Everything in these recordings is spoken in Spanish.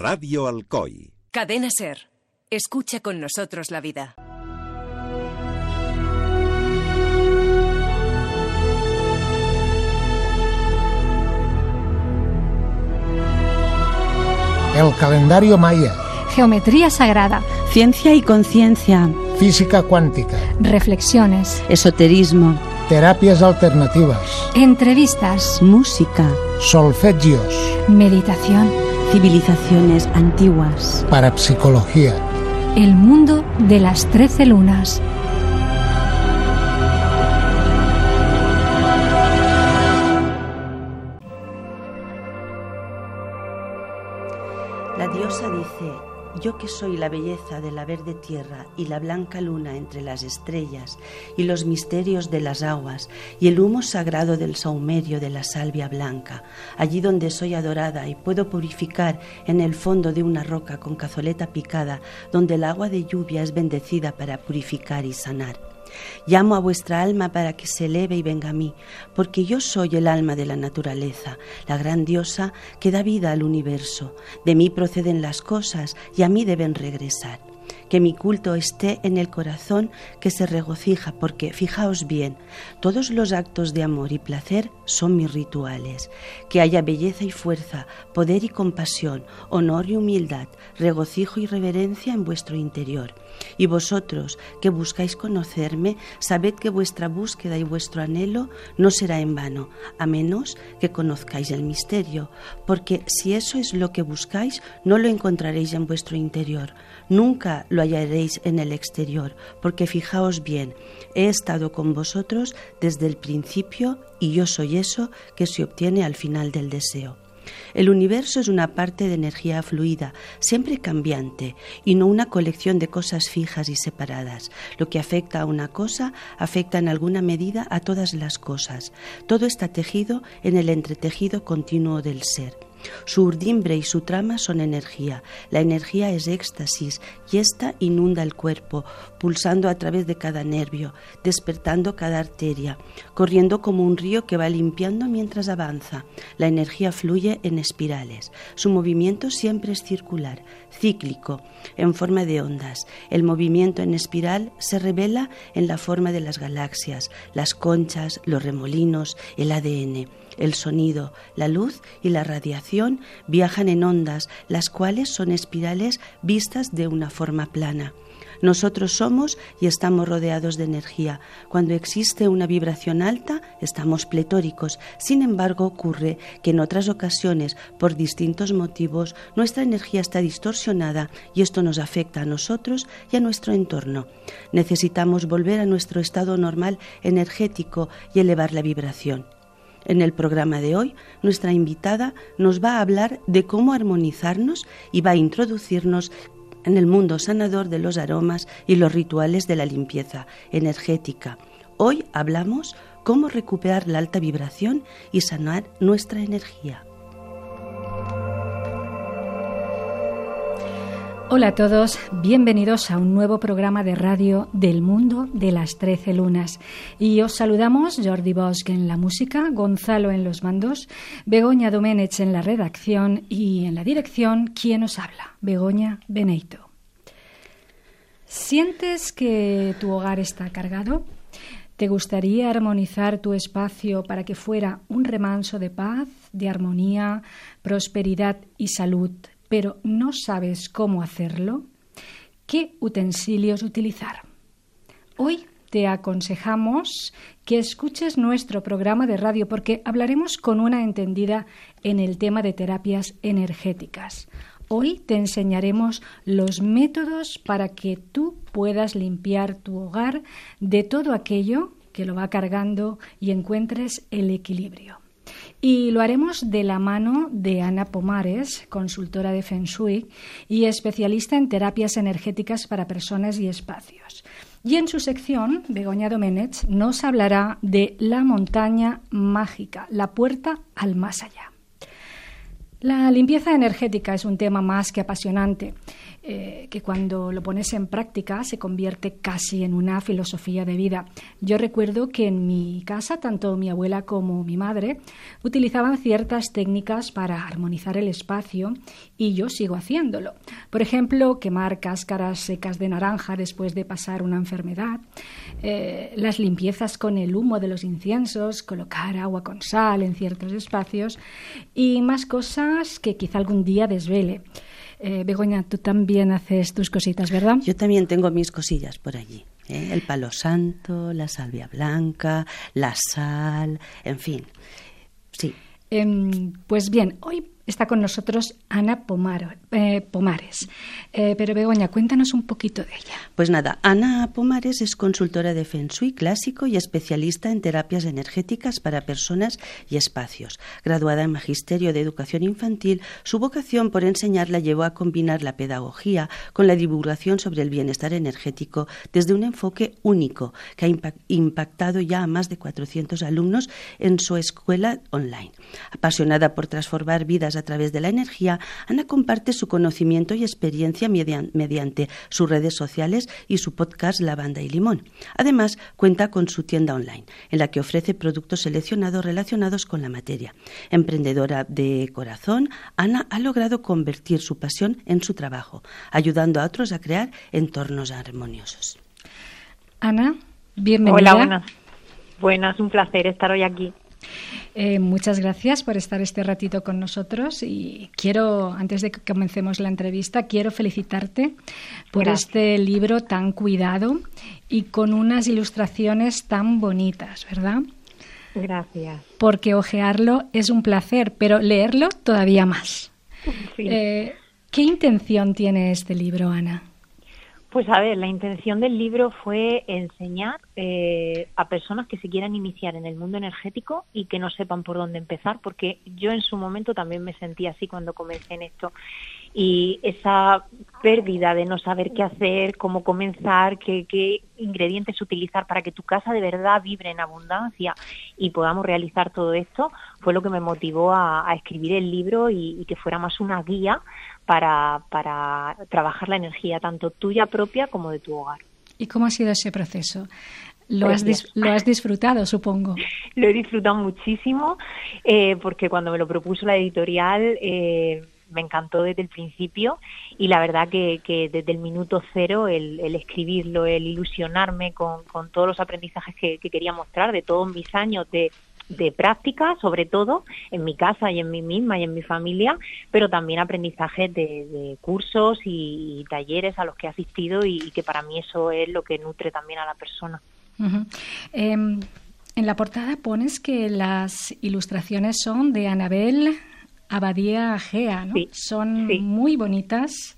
Radio Alcoy. Cadena SER. Escucha con nosotros la vida. El calendario maya. Geometría sagrada. Ciencia y conciencia. Física cuántica. Reflexiones. Esoterismo. Terapias alternativas. Entrevistas. Música. Solfegios. Meditación. Civilizaciones antiguas. Parapsicología. El mundo de las 13 lunas. La diosa dice: yo que soy la belleza de la verde tierra y la blanca luna entre las estrellas y los misterios de las aguas y el humo sagrado del saumerio de la salvia blanca, allí donde soy adorada y puedo purificar en el fondo de una roca con cazoleta picada, donde el agua de lluvia es bendecida para purificar y sanar. Llamo a vuestra alma para que se eleve y venga a mí, porque yo soy el alma de la naturaleza, la gran diosa que da vida al universo. De mí proceden las cosas y a mí deben regresar. Que mi culto esté en el corazón que se regocija, porque, fijaos bien, todos los actos de amor y placer son mis rituales. Que haya belleza y fuerza, poder y compasión, honor y humildad, regocijo y reverencia en vuestro interior. Y vosotros, que buscáis conocerme, sabed que vuestra búsqueda y vuestro anhelo no será en vano, a menos que conozcáis el misterio, porque si eso es lo que buscáis, no lo encontraréis en vuestro interior. Nunca lo hallaréis en el exterior, porque fijaos bien, he estado con vosotros desde el principio y yo soy eso que se obtiene al final del deseo. El universo es una parte de energía fluida, siempre cambiante, y no una colección de cosas fijas y separadas. Lo que afecta a una cosa, afecta en alguna medida a todas las cosas. Todo está tejido en el entretejido continuo del ser. Su urdimbre y su trama son energía. La energía es éxtasis y ésta inunda el cuerpo, pulsando a través de cada nervio, despertando cada arteria, corriendo como un río que va limpiando mientras avanza. La energía fluye en espirales. Su movimiento siempre es circular, cíclico, en forma de ondas. El movimiento en espiral se revela en la forma de las galaxias, las conchas, los remolinos, el ADN. El sonido, la luz y la radiación viajan en ondas, las cuales son espirales vistas de una forma plana. Nosotros somos y estamos rodeados de energía. Cuando existe una vibración alta, estamos pletóricos. Sin embargo, ocurre que en otras ocasiones, por distintos motivos, nuestra energía está distorsionada y esto nos afecta a nosotros y a nuestro entorno. Necesitamos volver a nuestro estado normal energético y elevar la vibración. En el programa de hoy, nuestra invitada nos va a hablar de cómo armonizarnos y va a introducirnos en el mundo sanador de los aromas y los rituales de la limpieza energética. Hoy hablamos cómo recuperar la alta vibración y sanar nuestra energía. Hola a todos, bienvenidos a un nuevo programa de radio del mundo de las 13 lunas. Y os saludamos Jordi Bosch en la música, Gonzalo en los mandos, Begoña Domenech en la redacción y en la dirección, ¿quién os habla? Begoña Beneito. ¿Sientes que tu hogar está cargado? ¿Te gustaría armonizar tu espacio para que fuera un remanso de paz, de armonía, prosperidad y salud, pero no sabes cómo hacerlo? ¿Qué utensilios utilizar? Hoy te aconsejamos que escuches nuestro programa de radio porque hablaremos con una entendida en el tema de terapias energéticas. Hoy te enseñaremos los métodos para que tú puedas limpiar tu hogar de todo aquello que lo va cargando y encuentres el equilibrio. Y lo haremos de la mano de Ana Pomares, consultora de Feng Shui y especialista en terapias energéticas para personas y espacios. Y en su sección, Begoña Domenech nos hablará de la montaña mágica, la puerta al más allá. La limpieza energética es un tema más que apasionante, que cuando lo pones en práctica se convierte casi en una filosofía de vida. Yo recuerdo que en mi casa, tanto mi abuela como mi madre utilizaban ciertas técnicas para armonizar el espacio y yo sigo haciéndolo. Por ejemplo, quemar cáscaras secas de naranja después de pasar una enfermedad, las limpiezas con el humo de los inciensos, colocar agua con sal en ciertos espacios y más cosas que quizá algún día desvele. Begoña, tú también haces tus cositas, ¿verdad? Yo también tengo mis cosillas por allí. El palo santo, la salvia blanca, la sal, en fin. Sí. Pues bien, hoy está con nosotros Ana Pomares. Pero Begoña, cuéntanos un poquito de ella. Pues nada, Ana Pomares es consultora de Feng Shui clásico y especialista en terapias energéticas para personas y espacios. Graduada en Magisterio de Educación Infantil, su vocación por enseñar la llevó a combinar la pedagogía con la divulgación sobre el bienestar energético desde un enfoque único que ha impactado ya a más de 400 alumnos en su escuela online. Apasionada por transformar vidas a través de la energía, Ana comparte su conocimiento y experiencia mediante sus redes sociales y su podcast Lavanda y Limón. Además, cuenta con su tienda online, en la que ofrece productos seleccionados relacionados con la materia. Emprendedora de corazón, Ana ha logrado convertir su pasión en su trabajo, ayudando a otros a crear entornos armoniosos. Ana, bienvenida. Hola, buenas, un placer estar hoy aquí. Muchas gracias por estar este ratito con nosotros y quiero, antes de que comencemos la entrevista, quiero felicitarte por este libro tan cuidado y con unas ilustraciones tan bonitas, ¿verdad? Gracias. Porque hojearlo es un placer, pero leerlo todavía más. Sí. ¿Qué intención tiene este libro, Ana? Pues a ver, la intención del libro fue enseñar a personas que se quieran iniciar en el mundo energético y que no sepan por dónde empezar, porque yo en su momento también me sentí así cuando comencé en esto. Y esa pérdida de no saber qué hacer, cómo comenzar, qué ingredientes utilizar para que tu casa de verdad vibre en abundancia y podamos realizar todo esto, fue lo que me motivó a escribir el libro y que fuera más una guía para trabajar la energía, tanto tuya propia como de tu hogar. ¿Y cómo ha sido ese proceso? ¿Lo has disfrutado, supongo? Lo he disfrutado muchísimo, porque cuando me lo propuso la editorial me encantó desde el principio y la verdad que desde el minuto cero el escribirlo, el ilusionarme con todos los aprendizajes que quería mostrar de todos mis años de práctica, sobre todo en mi casa y en mí misma y en mi familia, pero también aprendizajes de cursos y talleres a los que he asistido y que para mí eso es lo que nutre también a la persona. Uh-huh. En la portada pones que las ilustraciones son de Anabel Abadía Gea, ¿no? Sí, son sí. Muy bonitas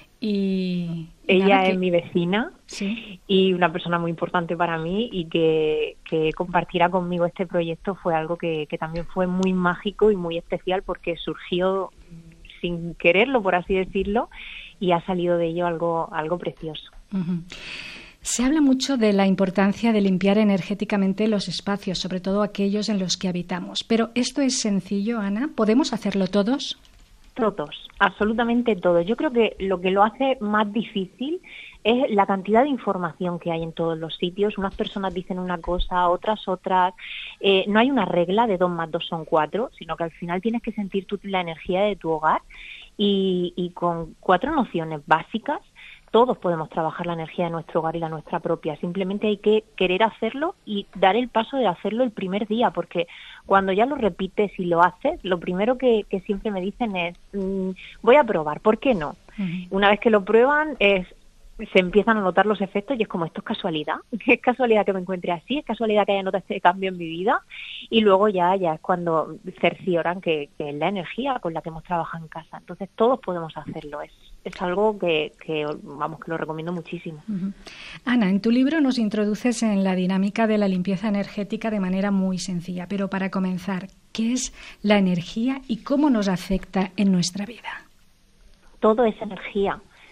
y ella es mi vecina, sí, y una persona muy importante para mí y que compartiera conmigo este proyecto fue algo que también fue muy mágico y muy especial porque surgió sin quererlo, por así decirlo, y ha salido de ello algo precioso. Uh-huh. Se habla mucho de la importancia de limpiar energéticamente los espacios, sobre todo aquellos en los que habitamos. Pero ¿esto es sencillo, Ana? ¿Podemos hacerlo todos? Todos, absolutamente todos. Yo creo que lo que lo hace más difícil es la cantidad de información que hay en todos los sitios. Unas personas dicen una cosa, otras. No hay una regla de 2 más 2 son 4, sino que al final tienes que sentir tú la energía de tu hogar y con 4 nociones básicas todos podemos trabajar la energía de nuestro hogar y la nuestra propia. Simplemente hay que querer hacerlo y dar el paso de hacerlo el primer día, porque cuando ya lo repites y lo haces, lo primero que siempre me dicen es voy a probar, ¿por qué no? Uh-huh. Una vez que lo prueban se empiezan a notar los efectos y es como, ¿esto es casualidad? ¿Es casualidad que me encuentre así? ¿Es casualidad que haya notado este cambio en mi vida? Y luego ya es cuando cercioran que es la energía con la que hemos trabajado en casa. Entonces todos podemos hacerlo. Es algo que lo recomiendo muchísimo. Uh-huh. Ana, en tu libro nos introduces en la dinámica de la limpieza energética de manera muy sencilla, pero para comenzar, ¿qué es la energía y cómo nos afecta en nuestra vida? Todo es energía.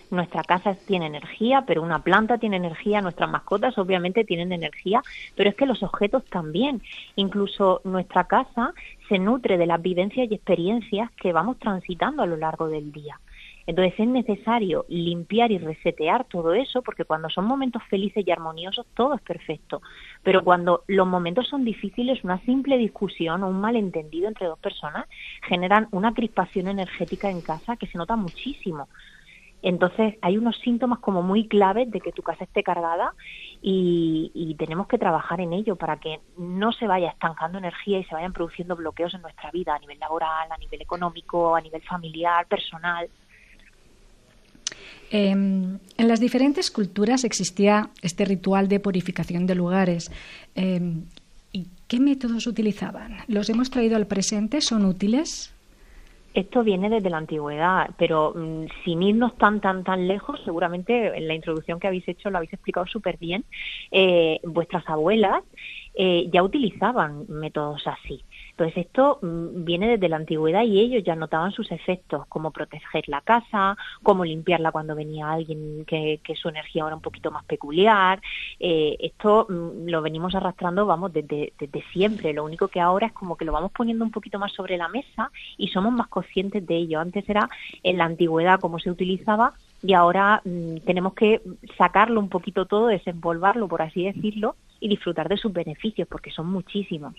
Nuestra casa tiene energía, pero una planta tiene energía, nuestras mascotas obviamente tienen energía, pero es que los objetos también. Incluso nuestra casa se nutre de las vivencias y experiencias que vamos transitando a lo largo del día. Entonces es necesario limpiar y resetear todo eso, porque cuando son momentos felices y armoniosos todo es perfecto. Pero cuando los momentos son difíciles, una simple discusión o un malentendido entre dos personas generan una crispación energética en casa que se nota muchísimo. Entonces hay unos síntomas como muy claves de que tu casa esté cargada y tenemos que trabajar en ello para que no se vaya estancando energía y se vayan produciendo bloqueos en nuestra vida a nivel laboral, a nivel económico, a nivel familiar, personal. En las diferentes culturas existía este ritual de purificación de lugares. ¿Y qué métodos utilizaban? ¿Los hemos traído al presente? ¿Son útiles? Esto viene desde la antigüedad, pero sin irnos tan lejos, seguramente en la introducción que habéis hecho lo habéis explicado súper bien. Vuestras abuelas ya utilizaban métodos así. Entonces esto viene desde la antigüedad y ellos ya notaban sus efectos, como proteger la casa, cómo limpiarla cuando venía alguien que su energía era un poquito más peculiar. Esto lo venimos arrastrando, desde siempre. Lo único que ahora es como que lo vamos poniendo un poquito más sobre la mesa y somos más conscientes de ello. Antes era en la antigüedad cómo se utilizaba y ahora tenemos que sacarlo un poquito todo, desenvolverlo, por así decirlo, y disfrutar de sus beneficios, porque son muchísimos.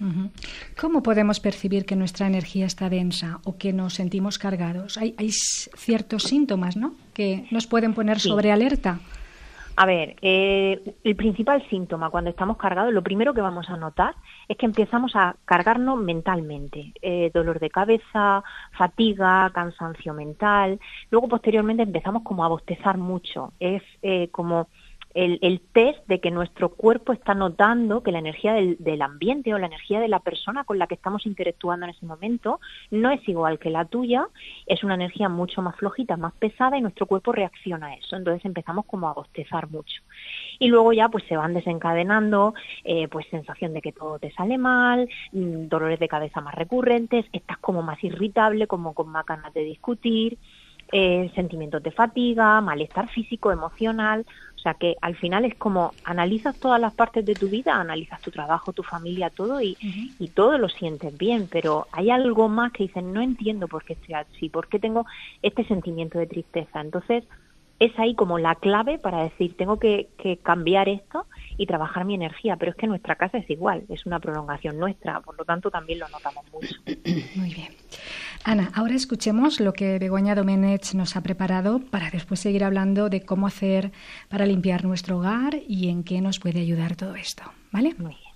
¿Cómo podemos percibir que nuestra energía está densa o que nos sentimos cargados? Hay ciertos síntomas, ¿no?, que nos pueden poner sobre alerta. A ver, el principal síntoma cuando estamos cargados, lo primero que vamos a notar es que empezamos a cargarnos mentalmente. Dolor de cabeza, fatiga, cansancio mental. Luego, posteriormente, empezamos como a bostezar mucho. Es como el test de que nuestro cuerpo está notando que la energía del ambiente o la energía de la persona con la que estamos interactuando en ese momento no es igual que la tuya, es una energía mucho más flojita, más pesada, y nuestro cuerpo reacciona a eso. Entonces empezamos como a bostezar mucho. Y luego ya pues se van desencadenando pues sensación de que todo te sale mal, dolores de cabeza más recurrentes, estás como más irritable, como con más ganas de discutir, sentimientos de fatiga, malestar físico, emocional. O sea que al final es como analizas todas las partes de tu vida, analizas tu trabajo, tu familia, todo y todo lo sientes bien, pero hay algo más que dices, no entiendo por qué estoy así, por qué tengo este sentimiento de tristeza. Entonces es ahí como la clave para decir, tengo que cambiar esto y trabajar mi energía, pero es que nuestra casa es igual, es una prolongación nuestra, por lo tanto también lo notamos mucho. Muy bien. Ana, ahora escuchemos lo que Begoña Domenech nos ha preparado para después seguir hablando de cómo hacer para limpiar nuestro hogar y en qué nos puede ayudar todo esto, ¿vale? Muy bien.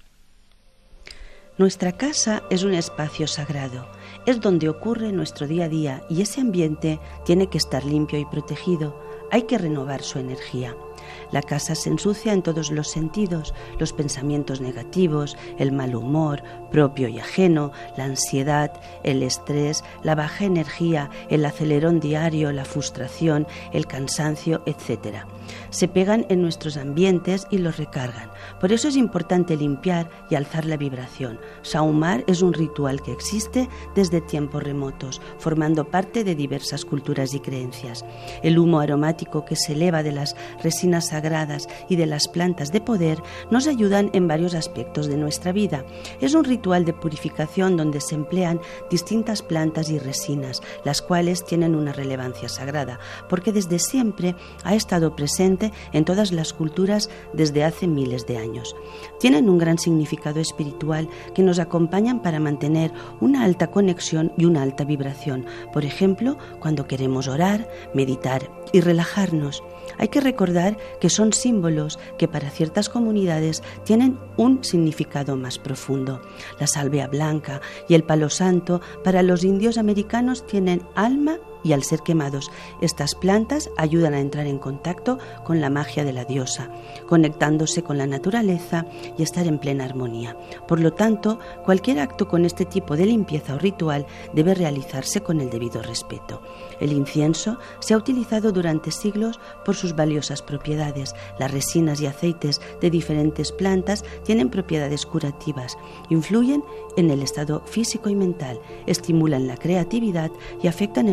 Nuestra casa es un espacio sagrado, es donde ocurre nuestro día a día y ese ambiente tiene que estar limpio y protegido. Hay que renovar su energía. La casa se ensucia en todos los sentidos, los pensamientos negativos, el mal humor, propio y ajeno, la ansiedad, el estrés, la baja energía, el acelerón diario, la frustración, el cansancio, etc. Se pegan en nuestros ambientes y los recargan. Por eso es importante limpiar y alzar la vibración. Sahumar es un ritual que existe desde tiempos remotos, formando parte de diversas culturas y creencias. El humo aromático que se eleva de las resinas sagradas y de las plantas de poder nos ayudan en varios aspectos de nuestra vida. Es un ritual de purificación donde se emplean distintas plantas y resinas, las cuales tienen una relevancia sagrada, porque desde siempre ha estado presente en todas las culturas desde hace miles de años. Tienen un gran significado espiritual que nos acompañan para mantener una alta conexión y una alta vibración. Por ejemplo, cuando queremos orar, meditar y relajarnos. Hay que recordar que son símbolos que para ciertas comunidades tienen un significado más profundo. La salvia blanca y el palo santo para los indios americanos tienen alma y al ser quemados, estas plantas ayudan a entrar en contacto con la magia de la diosa, conectándose con la naturaleza y estar en plena armonía. Por lo tanto, cualquier acto con este tipo de limpieza o ritual debe realizarse con el debido respeto. El incienso se ha utilizado durante siglos por sus valiosas propiedades. Las resinas y aceites de diferentes plantas tienen propiedades curativas, influyen en el estado físico y mental, estimulan la creatividad y afectan en nuestras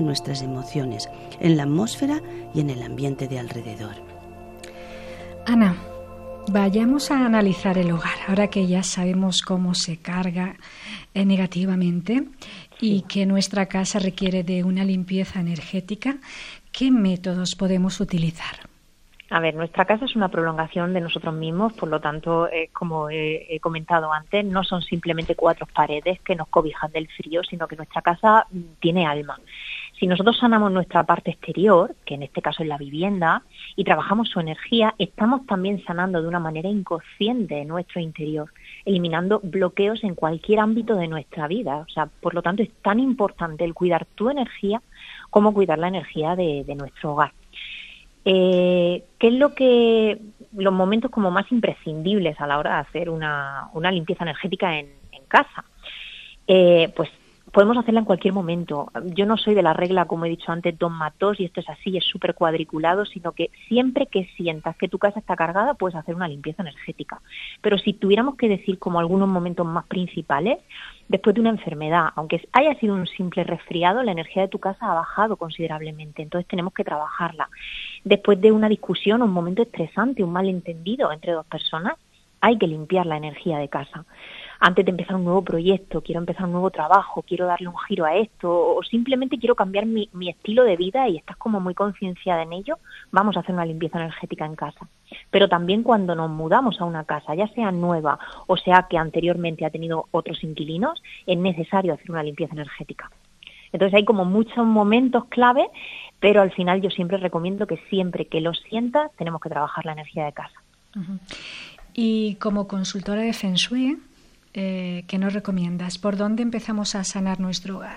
emociones, en la atmósfera y en el ambiente de alrededor. Ana, vayamos a analizar el hogar, ahora que ya sabemos cómo se carga negativamente y que nuestra casa requiere de una limpieza energética. ¿Qué métodos podemos utilizar? A ver, nuestra casa es una prolongación de nosotros mismos, por lo tanto, como he comentado antes, no son simplemente 4 paredes que nos cobijan del frío, sino que nuestra casa tiene alma. Si nosotros sanamos nuestra parte exterior, que en este caso es la vivienda, y trabajamos su energía, estamos también sanando de una manera inconsciente nuestro interior, eliminando bloqueos en cualquier ámbito de nuestra vida. O sea, por lo tanto, es tan importante el cuidar tu energía como cuidar la energía de nuestro hogar. ¿Qué es los momentos como más imprescindibles a la hora de hacer una limpieza energética en casa? Pues podemos hacerla en cualquier momento. Yo no soy de la regla, como he dicho antes, 2+2, y esto es así, es súper cuadriculado, sino que siempre que sientas que tu casa está cargada, puedes hacer una limpieza energética. Pero si tuviéramos que decir como algunos momentos más principales, después de una enfermedad, aunque haya sido un simple resfriado, la energía de tu casa ha bajado considerablemente, entonces tenemos que trabajarla. Después de una discusión, un momento estresante, un malentendido entre 2 personas, hay que limpiar la energía de casa. Antes de empezar un nuevo proyecto, quiero empezar un nuevo trabajo, quiero darle un giro a esto, o simplemente quiero cambiar mi estilo de vida y estás como muy concienciada en ello, vamos a hacer una limpieza energética en casa. Pero también cuando nos mudamos a una casa, ya sea nueva o sea que anteriormente ha tenido otros inquilinos, es necesario hacer una limpieza energética. Entonces hay como muchos momentos clave, pero al final yo siempre recomiendo que siempre que lo sientas tenemos que trabajar la energía de casa. Uh-huh. Y como consultora de Feng Shui, ¿qué nos recomiendas? ¿Por dónde empezamos a sanar nuestro hogar?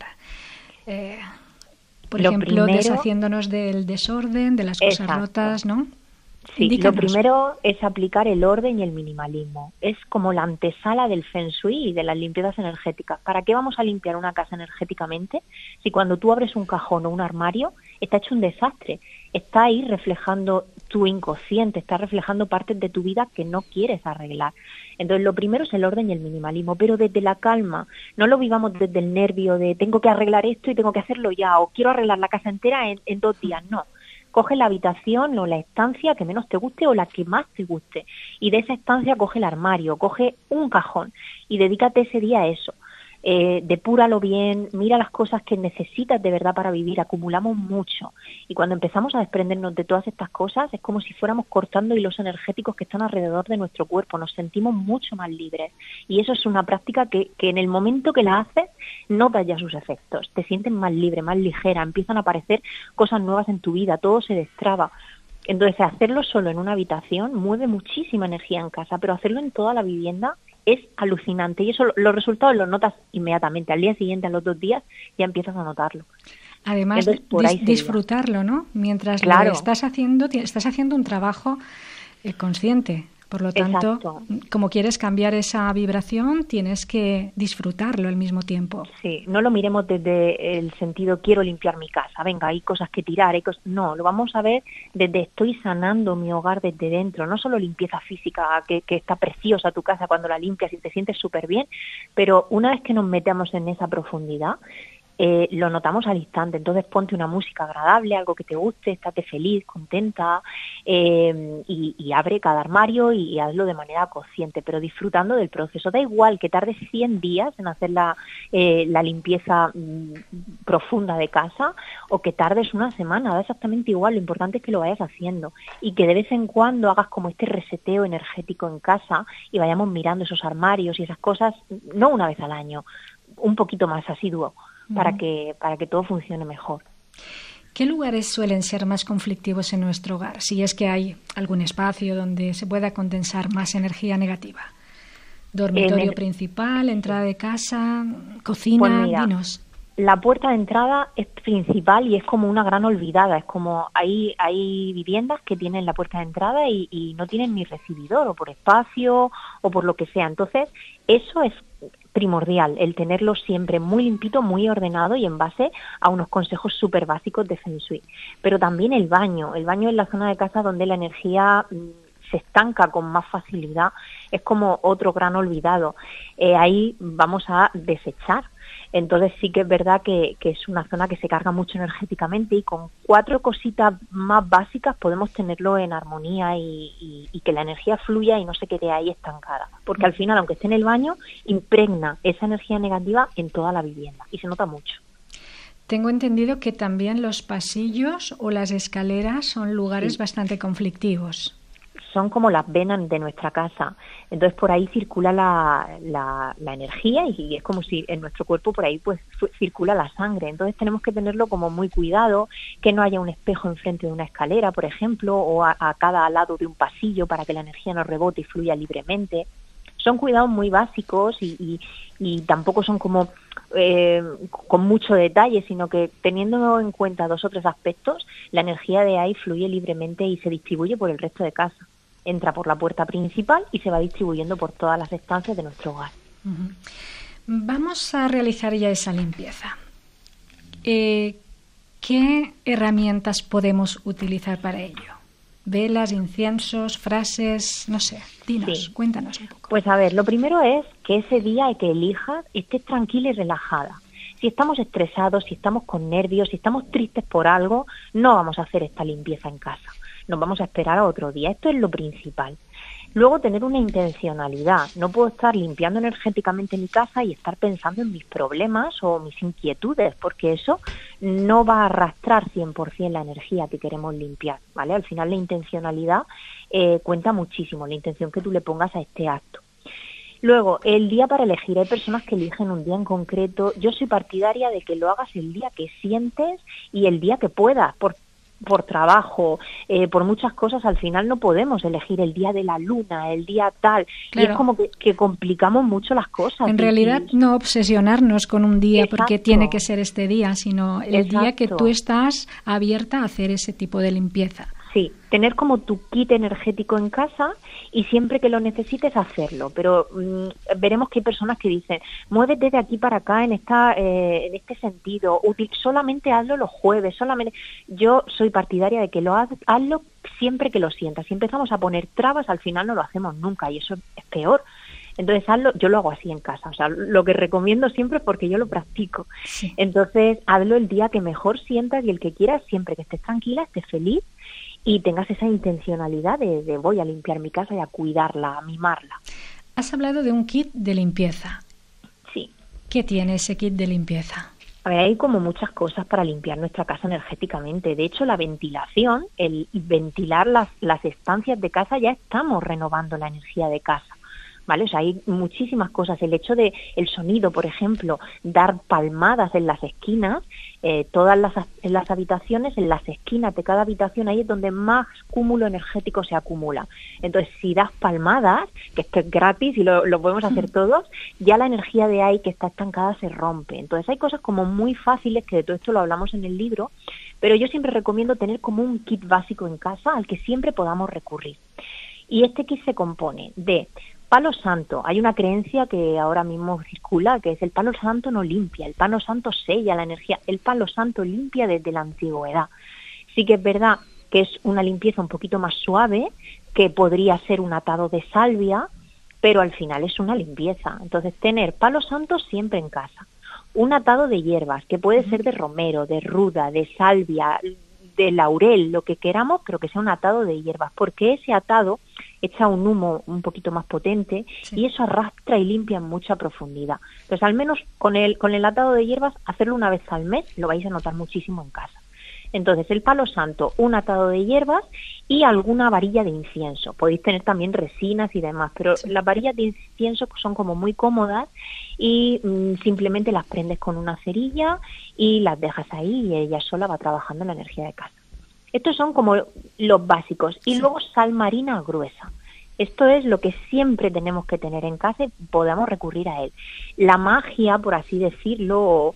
Por ejemplo, deshaciéndonos del desorden, de las cosas rotas, ¿no? Sí, Indícanos. Lo primero es aplicar el orden y el minimalismo. Es como la antesala del Feng Shui y de las limpiezas energéticas. ¿Para qué vamos a limpiar una casa energéticamente si cuando tú abres un cajón o un armario está hecho un desastre? Está ahí reflejando tu inconsciente, está reflejando partes de tu vida que no quieres arreglar. Entonces, lo primero es el orden y el minimalismo, pero desde la calma. No lo vivamos desde el nervio de tengo que arreglar esto y tengo que hacerlo ya, o quiero arreglar la casa entera en 2 días. No. Coge la habitación o la estancia que menos te guste o la que más te guste. Y de esa estancia coge el armario, coge un cajón y dedícate ese día a eso. Depúralo bien, mira las cosas que necesitas de verdad para vivir. Acumulamos mucho y cuando empezamos a desprendernos de todas estas cosas es como si fuéramos cortando hilos energéticos que están alrededor de nuestro cuerpo. Nos sentimos mucho más libres y eso es una práctica que en el momento que la haces notas ya sus efectos. Te sientes más libre, más ligera, empiezan a aparecer cosas nuevas en tu vida, todo se destraba. Entonces hacerlo solo en una habitación mueve muchísima energía en casa, pero hacerlo en toda la vivienda es alucinante y eso los resultados los notas inmediatamente. Al día siguiente, a los 2 días, ya empiezas a notarlo. Además, disfrutarlo, ¿no? Mientras lo estás haciendo un trabajo consciente. Por lo tanto, exacto, como quieres cambiar esa vibración, tienes que disfrutarlo al mismo tiempo. Sí, no lo miremos desde el sentido quiero limpiar mi casa, venga, hay cosas que tirar, no, lo vamos a ver desde estoy sanando mi hogar desde dentro, no solo limpieza física, que está preciosa tu casa cuando la limpias y te sientes súper bien, pero una vez que nos metemos en esa profundidad, lo notamos al instante. Entonces ponte una música agradable, algo que te guste, estate feliz, contenta y abre cada armario y hazlo de manera consciente, pero disfrutando del proceso. Da igual que tardes 100 días en hacer la limpieza profunda de casa o que tardes una semana, da exactamente igual. Lo importante es que lo vayas haciendo y que de vez en cuando hagas como este reseteo energético en casa y vayamos mirando esos armarios y esas cosas, no una vez al año, un poquito más asiduo, para que todo funcione mejor. ¿Qué lugares suelen ser más conflictivos en nuestro hogar? Si es que hay algún espacio donde se pueda condensar más energía negativa. ¿Dormitorio principal, entrada de casa, cocina? Pues mira, dinos. La puerta de entrada es principal y es como una gran olvidada. Es como hay viviendas que tienen la puerta de entrada y no tienen ni recibidor, o por espacio o por lo que sea. Entonces, eso es primordial, el tenerlo siempre muy limpito, muy ordenado y en base a unos consejos súper básicos de Feng Shui. Pero también el baño es la zona de casa donde la energía se estanca con más facilidad, es como otro gran olvidado. Ahí vamos a desechar Entonces sí que es verdad que es una zona que se carga mucho energéticamente, y con 4 cositas más básicas podemos tenerlo en armonía y que la energía fluya y no se quede ahí estancada. Porque al final, aunque esté en el baño, impregna esa energía negativa en toda la vivienda y se nota mucho. Tengo entendido que también los pasillos o las escaleras son lugares bastante conflictivos. Son como las venas de nuestra casa. Entonces por ahí circula la energía, y es como si en nuestro cuerpo por ahí pues circula la sangre. Entonces tenemos que tenerlo como muy cuidado, que no haya un espejo enfrente de una escalera, por ejemplo, o a cada lado de un pasillo, para que la energía no rebote y fluya libremente. Son cuidados muy básicos y tampoco son como con mucho detalle, sino que teniendo en cuenta 2 o 3 aspectos, la energía de ahí fluye libremente y se distribuye por el resto de casa. Entra por la puerta principal y se va distribuyendo por todas las estancias de nuestro hogar. Uh-huh. Vamos a realizar ya esa limpieza. ¿Qué herramientas podemos utilizar para ello? Velas, inciensos, frases, no sé, dinos, cuéntanos un poco. Pues a ver, lo primero es que ese día que elijas estés tranquila y relajada. Si estamos estresados, si estamos con nervios, si estamos tristes por algo, no vamos a hacer esta limpieza en casa. Nos vamos a esperar a otro día. Esto es lo principal. Luego, tener una intencionalidad. No puedo estar limpiando energéticamente mi casa y estar pensando en mis problemas o mis inquietudes, porque eso no va a arrastrar 100% la energía que queremos limpiar, ¿vale? Al final la intencionalidad cuenta muchísimo, la intención que tú le pongas a este acto. Luego, el día para elegir. Hay personas que eligen un día en concreto. Yo soy partidaria de que lo hagas el día que sientes y el día que puedas, por trabajo, por muchas cosas. Al final no podemos elegir el día de la luna, el día tal, claro. Y es como que complicamos mucho las cosas. En realidad no obsesionarnos con un día. Exacto. Porque tiene que ser este día, sino el Exacto. día que tú estás abierta a hacer ese tipo de limpieza. Sí, tener como tu kit energético en casa y siempre que lo necesites hacerlo, pero veremos que hay personas que dicen, muévete de aquí para acá en este sentido, solamente hazlo los jueves, solamente. Yo soy partidaria de que hazlo siempre que lo sientas. Si empezamos a poner trabas, al final no lo hacemos nunca y eso es peor. Entonces hazlo, yo lo hago así en casa, o sea, lo que recomiendo siempre es porque yo lo practico. Sí. Entonces hazlo el día que mejor sientas y el que quieras, siempre que estés tranquila, estés feliz y tengas esa intencionalidad de voy a limpiar mi casa y a cuidarla, a mimarla. Has hablado de un kit de limpieza. Sí. ¿Qué tiene ese kit de limpieza? A ver, hay como muchas cosas para limpiar nuestra casa energéticamente. De hecho, la ventilación, el ventilar las estancias de casa, ya estamos renovando la energía de casa. ¿Vale? O sea, hay muchísimas cosas. El hecho de el sonido, por ejemplo, dar palmadas en las esquinas, todas las habitaciones, en las esquinas de cada habitación, ahí es donde más cúmulo energético se acumula. Entonces, si das palmadas, que esto es gratis y lo podemos hacer todos, ya la energía de ahí que está estancada se rompe. Entonces, hay cosas como muy fáciles, que de todo esto lo hablamos en el libro, pero yo siempre recomiendo tener como un kit básico en casa al que siempre podamos recurrir. Y este kit se compone de palo santo. Hay una creencia que ahora mismo circula, que es el palo santo no limpia, el palo santo sella la energía, el palo santo limpia desde la antigüedad. Sí que es verdad que es una limpieza un poquito más suave, que podría ser un atado de salvia, pero al final es una limpieza. Entonces, tener palo santo siempre en casa. Un atado de hierbas, que puede ser de romero, de ruda, de salvia, de laurel, lo que queramos, pero que sea un atado de hierbas, porque ese atado echa un humo un poquito más potente, sí, y eso arrastra y limpia en mucha profundidad. Entonces, al menos con el atado de hierbas, hacerlo una vez al mes, lo vais a notar muchísimo en casa. Entonces, el palo santo, un atado de hierbas y alguna varilla de incienso. Podéis tener también resinas y demás, pero sí, las varillas de incienso son como muy cómodas y simplemente las prendes con una cerilla y las dejas ahí y ella sola va trabajando en la energía de casa. Estos son como los básicos. Y sí, luego sal marina gruesa. Esto es lo que siempre tenemos que tener en casa y podamos recurrir a él. La magia, por así decirlo,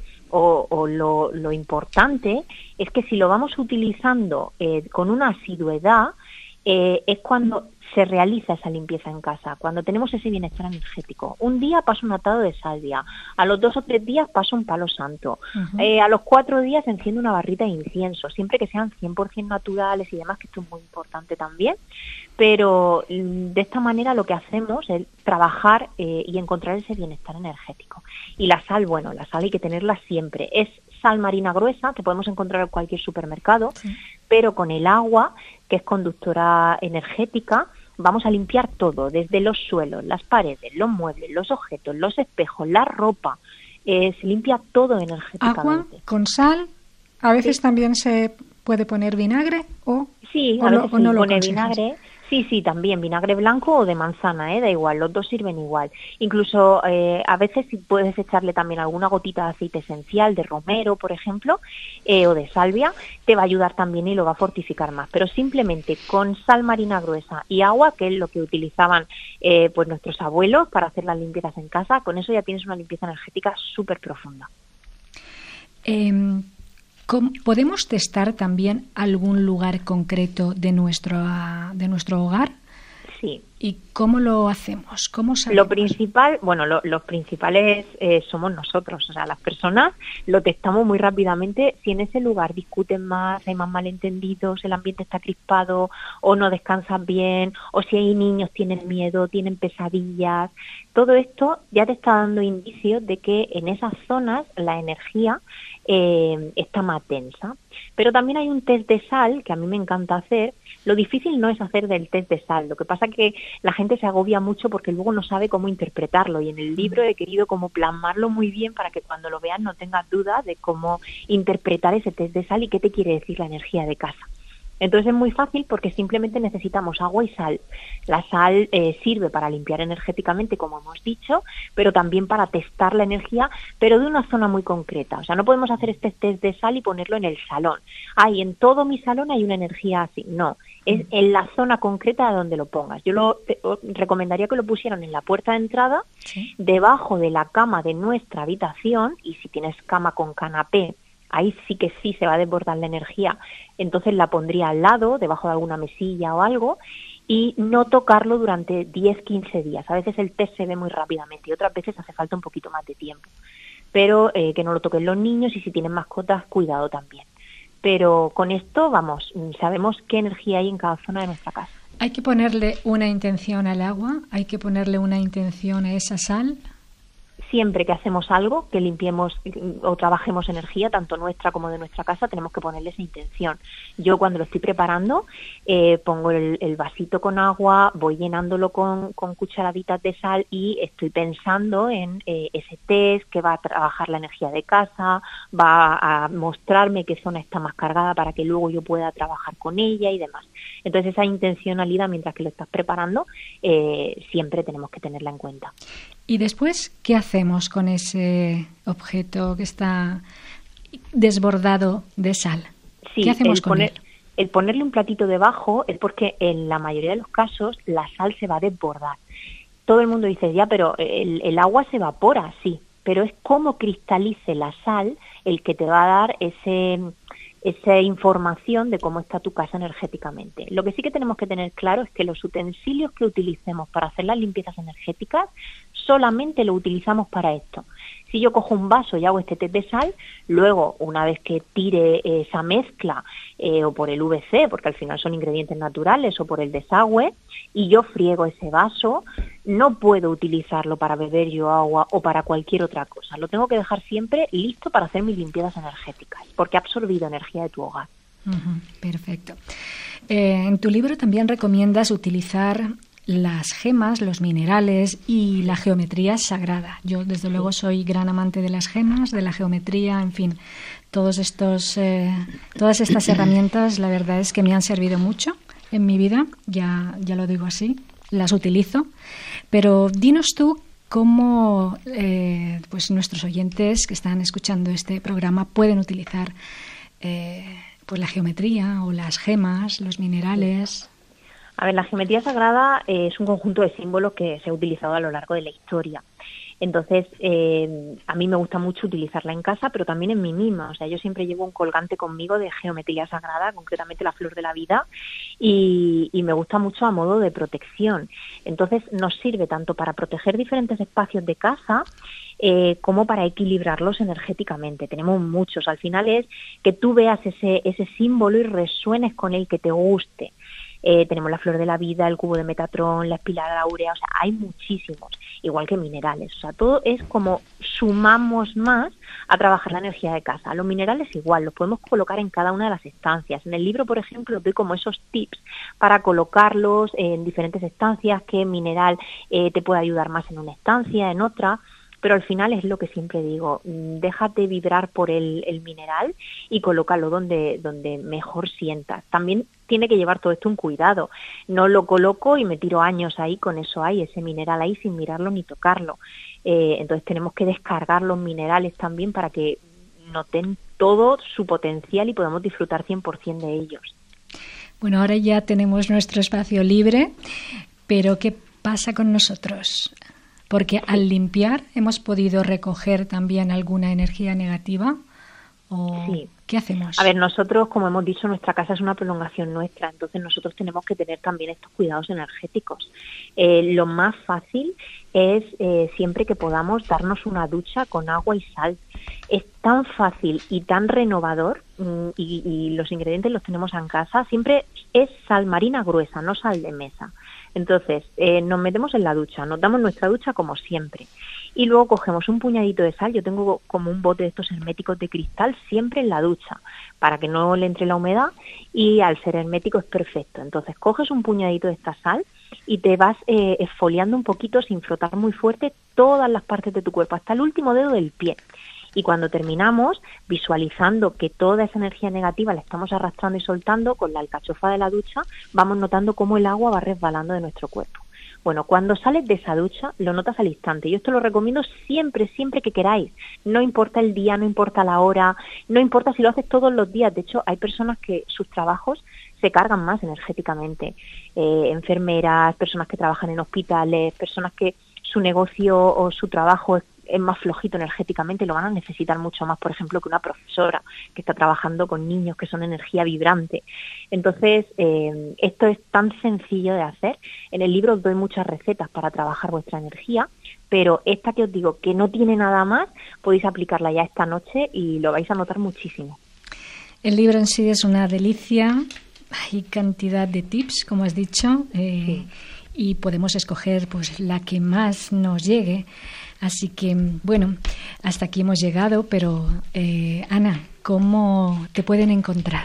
o lo importante es que si lo vamos utilizando con una asiduidad, es cuando se realiza esa limpieza en casa, cuando tenemos ese bienestar energético. Un día paso un atado de salvia, a los 2 o 3 días paso un palo santo, a los 4 días enciendo una barrita de incienso, siempre que sean 100% naturales y demás, que esto es muy importante también, pero de esta manera lo que hacemos es trabajar y encontrar ese bienestar energético. Y la sal, bueno, la sal hay que tenerla siempre, es sal marina gruesa, que podemos encontrar en cualquier supermercado, pero con el agua, que es conductora energética, vamos a limpiar todo, desde los suelos, las paredes, los muebles, los objetos, los espejos, la ropa, se limpia todo energéticamente. Agua con sal, a veces también se puede poner vinagre o sí, o a veces no, se o no lo pone aconsejas. vinagre. Sí, también vinagre blanco o de manzana, da igual, los dos sirven igual. Incluso a veces si puedes echarle también alguna gotita de aceite esencial, de romero, por ejemplo, o de salvia, te va a ayudar también y lo va a fortificar más. Pero simplemente con sal marina gruesa y agua, que es lo que utilizaban pues nuestros abuelos para hacer las limpiezas en casa, con eso ya tienes una limpieza energética súper profunda. ¿Podemos testar también algún lugar concreto de nuestro hogar? Sí. ¿Y cómo lo hacemos? ¿Cómo sabemos? Lo principal, bueno, los principales somos nosotros, o sea, las personas lo testamos muy rápidamente. Si en ese lugar discuten más, hay más malentendidos, el ambiente está crispado o no descansan bien, o si hay niños tienen miedo, tienen pesadillas, todo esto ya te está dando indicios de que en esas zonas la energía está más densa. Pero también hay un test de sal que a mí me encanta hacer. Lo difícil no es hacer del test de sal, lo que pasa es que la gente se agobia mucho porque luego no sabe cómo interpretarlo, y en el libro he querido como plasmarlo muy bien para que cuando lo vean no tengas dudas de cómo interpretar ese test de sal y qué te quiere decir la energía de casa. Entonces es muy fácil porque simplemente necesitamos agua y sal. La sal sirve para limpiar energéticamente, como hemos dicho, pero también para testar la energía, pero de una zona muy concreta. O sea, no podemos hacer este test de sal y ponerlo en el salón. Ay, en todo mi salón hay una energía así. No, es en la zona concreta de donde lo pongas. Yo recomendaría que lo pusieran en la puerta de entrada, debajo de la cama de nuestra habitación, y si tienes cama con canapé, ahí sí que sí se va a desbordar la energía, entonces la pondría al lado, debajo de alguna mesilla o algo, y no tocarlo durante 10-15 días. A veces el test se ve muy rápidamente y otras veces hace falta un poquito más de tiempo. Pero que no lo toquen los niños, y si tienen mascotas, cuidado también. Pero con esto, vamos, sabemos qué energía hay en cada zona de nuestra casa. ¿Hay que ponerle una intención al agua? ¿Hay que ponerle una intención a esa sal? Siempre que hacemos algo, que limpiemos o trabajemos energía, tanto nuestra como de nuestra casa, tenemos que ponerle esa intención. Yo cuando lo estoy preparando, pongo el vasito con agua, voy llenándolo con cucharaditas de sal y estoy pensando en ese test que va a trabajar la energía de casa, va a mostrarme qué zona está más cargada para que luego yo pueda trabajar con ella y demás. Entonces esa intencionalidad, mientras que lo estás preparando, siempre tenemos que tenerla en cuenta. Y después, ¿qué hacemos con ese objeto que está desbordado de sal? Sí, ¿qué hacemos con él? El ponerle un platito debajo es porque en la mayoría de los casos la sal se va a desbordar. Todo el mundo dice, ya, pero el agua se evapora, sí, pero es cómo cristalice la sal el que te va a dar esa información de cómo está tu casa energéticamente. Lo que sí que tenemos que tener claro es que los utensilios que utilicemos para hacer las limpiezas energéticas solamente lo utilizamos para esto. Si yo cojo un vaso y hago este test de sal, luego, una vez que tire esa mezcla, o por el VC, porque al final son ingredientes naturales, o por el desagüe, y yo friego ese vaso, no puedo utilizarlo para beber yo agua o para cualquier otra cosa. Lo tengo que dejar siempre listo para hacer mis limpiezas energéticas, porque ha absorbido energía de tu hogar. Perfecto. En tu libro también recomiendas utilizar las gemas, los minerales y la geometría sagrada. Yo, desde luego, soy gran amante de las gemas, de la geometría, en fin, todas estas herramientas, la verdad es que me han servido mucho en mi vida, ya lo digo así, las utilizo. Pero dinos tú cómo pues nuestros oyentes que están escuchando este programa pueden utilizar pues la geometría o las gemas, los minerales. A ver, la geometría sagrada es un conjunto de símbolos que se ha utilizado a lo largo de la historia. Entonces, a mí me gusta mucho utilizarla en casa, pero también en mí misma. O sea, yo siempre llevo un colgante conmigo de geometría sagrada, concretamente la flor de la vida, y me gusta mucho a modo de protección. Entonces nos sirve tanto para proteger diferentes espacios de casa como para equilibrarlos energéticamente. Tenemos muchos. Al final es que tú veas ese símbolo y resuenes con él, que te guste. Tenemos la flor de la vida, el cubo de Metatrón, la espiral áurea, o sea, hay muchísimos, igual que minerales. O sea, todo es como sumamos más a trabajar la energía de casa. Los minerales igual, los podemos colocar en cada una de las estancias. En el libro, por ejemplo, doy como esos tips para colocarlos en diferentes estancias, qué mineral te puede ayudar más en una estancia, en otra. Pero al final es lo que siempre digo, déjate vibrar por el mineral y colócalo donde mejor sientas. También tiene que llevar todo esto un cuidado. No lo coloco y me tiro años ahí con eso ahí, ese mineral ahí sin mirarlo ni tocarlo. Entonces tenemos que descargar los minerales también para que noten todo su potencial y podamos disfrutar 100% de ellos. Bueno, ahora ya tenemos nuestro espacio libre, pero ¿qué pasa con nosotros? Porque al limpiar hemos podido recoger también alguna energía negativa. ¿O sí. qué hacemos? A ver, nosotros, como hemos dicho, nuestra casa es una prolongación nuestra, entonces nosotros tenemos que tener también estos cuidados energéticos. Lo más fácil es siempre que podamos darnos una ducha con agua y sal. Es tan fácil y tan renovador, y los ingredientes los tenemos en casa. Siempre es sal marina gruesa, no sal de mesa. Entonces, nos metemos en la ducha, nos damos nuestra ducha como siempre. Y luego cogemos un puñadito de sal. Yo tengo como un bote de estos herméticos de cristal siempre en la ducha, para que no le entre la humedad, y al ser hermético es perfecto. Entonces, coges un puñadito de esta sal y te vas exfoliando un poquito sin frotar muy fuerte todas las partes de tu cuerpo, hasta el último dedo del pie. Y cuando terminamos, visualizando que toda esa energía negativa la estamos arrastrando y soltando, con la alcachofa de la ducha, vamos notando cómo el agua va resbalando de nuestro cuerpo. Bueno, cuando sales de esa ducha, lo notas al instante. Yo esto lo recomiendo siempre que queráis. No importa el día, no importa la hora, no importa si lo haces todos los días. De hecho, hay personas que sus trabajos se cargan más energéticamente. Enfermeras, personas que trabajan en hospitales, personas que su negocio o su trabajo es más flojito energéticamente, lo van a necesitar mucho más, por ejemplo, que una profesora que está trabajando con niños que son energía vibrante. Entonces, esto es tan sencillo de hacer. En el libro os doy muchas recetas para trabajar vuestra energía, pero esta que os digo, que no tiene nada más, podéis aplicarla ya esta noche y lo vais a notar muchísimo. El libro en sí es una delicia, hay cantidad de tips, como has dicho, sí. Y podemos escoger pues la que más nos llegue. Así que, bueno, hasta aquí hemos llegado, pero Ana, ¿cómo te pueden encontrar?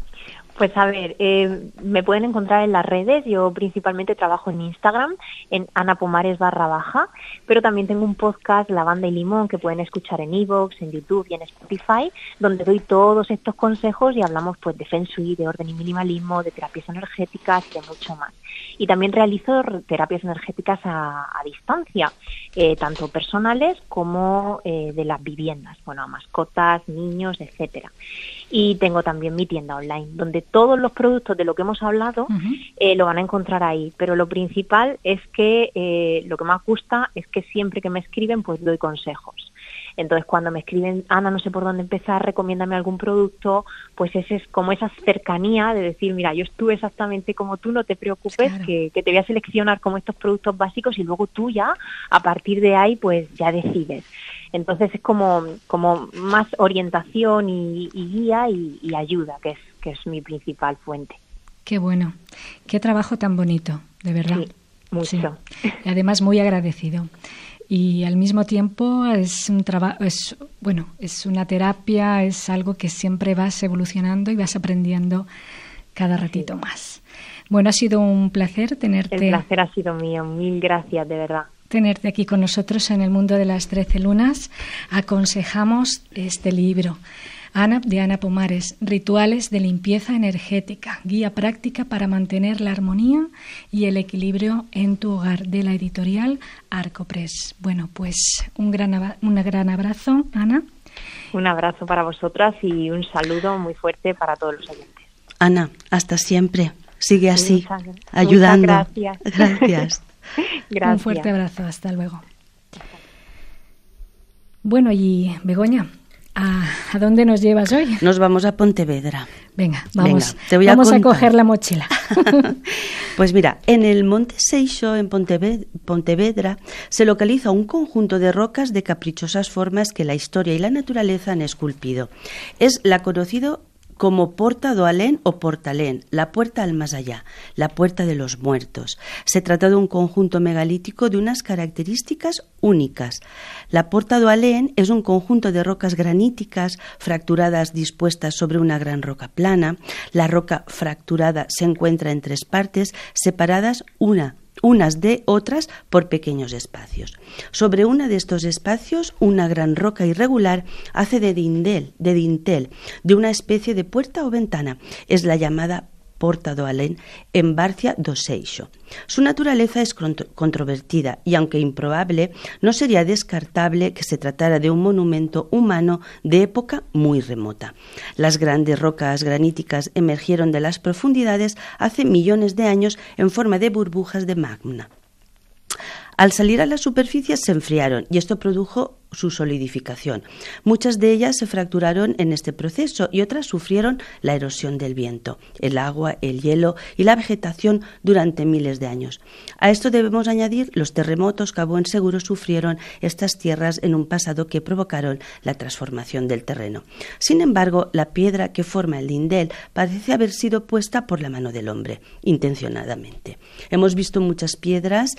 Pues a ver, me pueden encontrar en las redes. Yo principalmente trabajo en Instagram, en anapomares _, pero también tengo un podcast, Lavanda y Limón, que pueden escuchar en iVoox, en YouTube y en Spotify, donde doy todos estos consejos y hablamos pues de Feng Shui, de orden y minimalismo, de terapias energéticas y de mucho más. Y también realizo terapias energéticas a distancia, tanto personales como de las viviendas, bueno, a mascotas, niños, etcétera. Y tengo también mi tienda online, donde todos los productos de lo que hemos hablado lo van a encontrar ahí. Pero lo principal es que lo que más gusta es que siempre que me escriben, pues doy consejos. Entonces, cuando me escriben, Ana, no sé por dónde empezar, recomiéndame algún producto, pues ese es como esa cercanía de decir, mira, yo estuve exactamente como tú, no te preocupes, claro, que te voy a seleccionar como estos productos básicos y luego tú ya, a partir de ahí, pues ya decides. Entonces es como más orientación y guía y ayuda, que es mi principal fuente. Qué bueno, qué trabajo tan bonito, de verdad. Sí, mucho. Sí. Y además muy agradecido. Y al mismo tiempo es un trabajo, es una terapia, es algo que siempre vas evolucionando y vas aprendiendo cada ratito más. Bueno, ha sido un placer tenerte. El placer ha sido mío, 1000 gracias, de verdad. Tenerte aquí con nosotros en el mundo de las 13 lunas. Aconsejamos este libro, de Ana Pomares, Rituales de limpieza energética, guía práctica para mantener la armonía y el equilibrio en tu hogar, de la editorial Arcopress. Bueno, pues un gran abrazo, Ana. Un abrazo para vosotras y un saludo muy fuerte para todos los oyentes. Ana, hasta siempre. Sigue así, ayudando. Muchas gracias. Gracias. Gracias. Un fuerte abrazo, hasta luego. Bueno, y Begoña, ¿a dónde nos llevas hoy? Nos vamos a Pontevedra. Venga, vamos, te voy vamos a contar. coger la mochila. Pues mira, en el Monte Seixo, en Pontevedra, se localiza un conjunto de rocas de caprichosas formas que la historia y la naturaleza han esculpido. Es la conocido como Porta do Alén o Portalén, la puerta al más allá, la puerta de los muertos. Se trata de un conjunto megalítico de unas características únicas. La Porta do Alén es un conjunto de rocas graníticas fracturadas dispuestas sobre una gran roca plana. La roca fracturada se encuentra en 3 partes, separadas unas de otras por pequeños espacios. Sobre uno de estos espacios, una gran roca irregular hace de dintel, de una especie de puerta o ventana. Es la llamada Porta do Alén en Barcia do Seixo. Su naturaleza es controvertida y, aunque improbable, no sería descartable que se tratara de un monumento humano de época muy remota. Las grandes rocas graníticas emergieron de las profundidades hace millones de años en forma de burbujas de magma. Al salir a la superficie se enfriaron y esto produjo su solidificación. Muchas de ellas se fracturaron en este proceso y otras sufrieron la erosión del viento, el agua, el hielo y la vegetación durante miles de años. A esto debemos añadir los terremotos que a buen seguro sufrieron estas tierras en un pasado que provocaron la transformación del terreno. Sin embargo, la piedra que forma el lindel parece haber sido puesta por la mano del hombre, intencionadamente. Hemos visto muchas piedras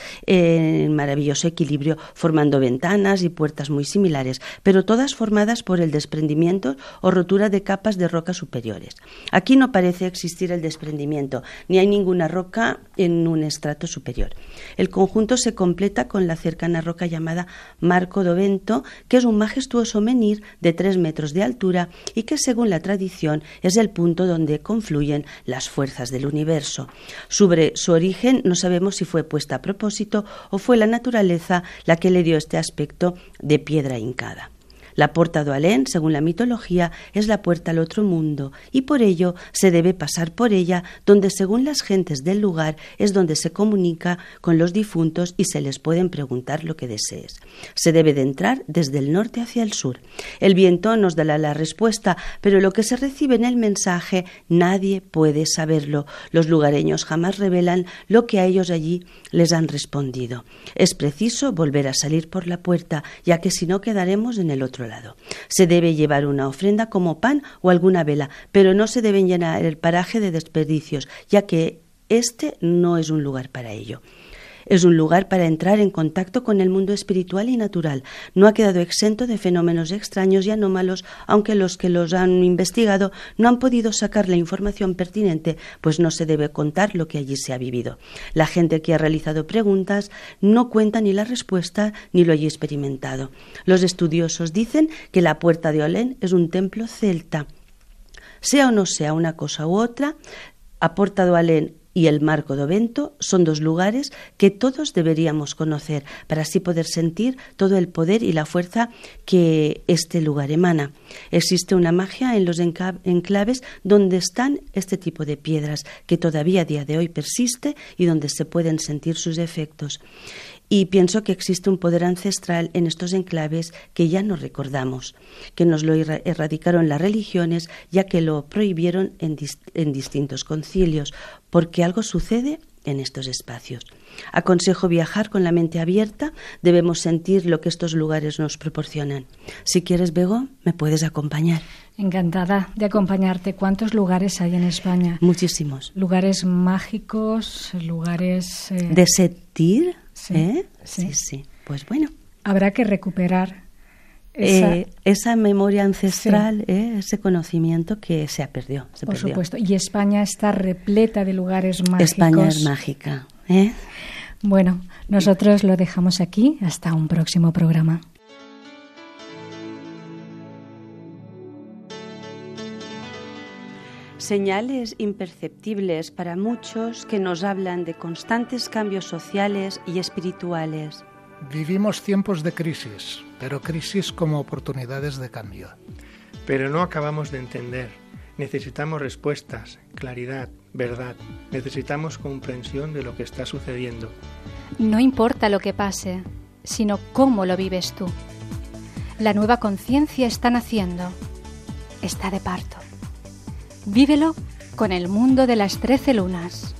en maravilloso equilibrio, formando ventanas y puertas muy similares, pero todas formadas por el desprendimiento o rotura de capas de rocas superiores. Aquí no parece existir el desprendimiento, ni hay ninguna roca en un estrato superior. El conjunto se completa con la cercana roca llamada Marco do Vento, que es un majestuoso menhir de 3 metros de altura y que, según la tradición, es el punto donde confluyen las fuerzas del universo. Sobre su origen no sabemos si fue puesta a propósito o fue la naturaleza la que le dio este aspecto de piedra hincada. La Porta do Alén, según la mitología, es la puerta al otro mundo y por ello se debe pasar por ella, donde según las gentes del lugar es donde se comunica con los difuntos y se les pueden preguntar lo que desees. Se debe de entrar desde el norte hacia el sur. El viento nos dará la respuesta, pero lo que se recibe en el mensaje nadie puede saberlo. Los lugareños jamás revelan lo que a ellos allí les han respondido. Es preciso volver a salir por la puerta, ya que si no quedaremos en el otro lado. Se debe llevar una ofrenda como pan o alguna vela, pero no se deben llenar el paraje de desperdicios, ya que este no es un lugar para ello. Es un lugar para entrar en contacto con el mundo espiritual y natural. No ha quedado exento de fenómenos extraños y anómalos, aunque los que los han investigado no han podido sacar la información pertinente, pues no se debe contar lo que allí se ha vivido. La gente que ha realizado preguntas no cuenta ni la respuesta ni lo allí experimentado. Los estudiosos dicen que la Puerta de Olén es un templo celta. Sea o no sea una cosa u otra, a Porta do Alén y el Marco do Vento son 2 lugares que todos deberíamos conocer para así poder sentir todo el poder y la fuerza que este lugar emana. Existe una magia en los enclaves donde están este tipo de piedras que todavía a día de hoy persiste y donde se pueden sentir sus efectos. Y pienso que existe un poder ancestral en estos enclaves que ya no recordamos, que nos lo erradicaron las religiones, ya que lo prohibieron en distintos concilios, porque algo sucede en estos espacios. Aconsejo viajar con la mente abierta, debemos sentir lo que estos lugares nos proporcionan. Si quieres, Bego, me puedes acompañar. Encantada de acompañarte. ¿Cuántos lugares hay en España? Muchísimos. Lugares mágicos, lugares... De sentir, sí, sí. Pues bueno. Habrá que recuperar esa memoria ancestral, ese conocimiento que se perdió. Por supuesto. Y España está repleta de lugares mágicos. España es mágica. Bueno, nosotros lo dejamos aquí. Hasta un próximo programa. Señales imperceptibles para muchos que nos hablan de constantes cambios sociales y espirituales. Vivimos tiempos de crisis, pero crisis como oportunidades de cambio. Pero no acabamos de entender. Necesitamos respuestas, claridad, verdad. Necesitamos comprensión de lo que está sucediendo. No importa lo que pase, sino cómo lo vives tú. La nueva conciencia está naciendo. Está de parto. Vívelo con el mundo de las 13 lunas.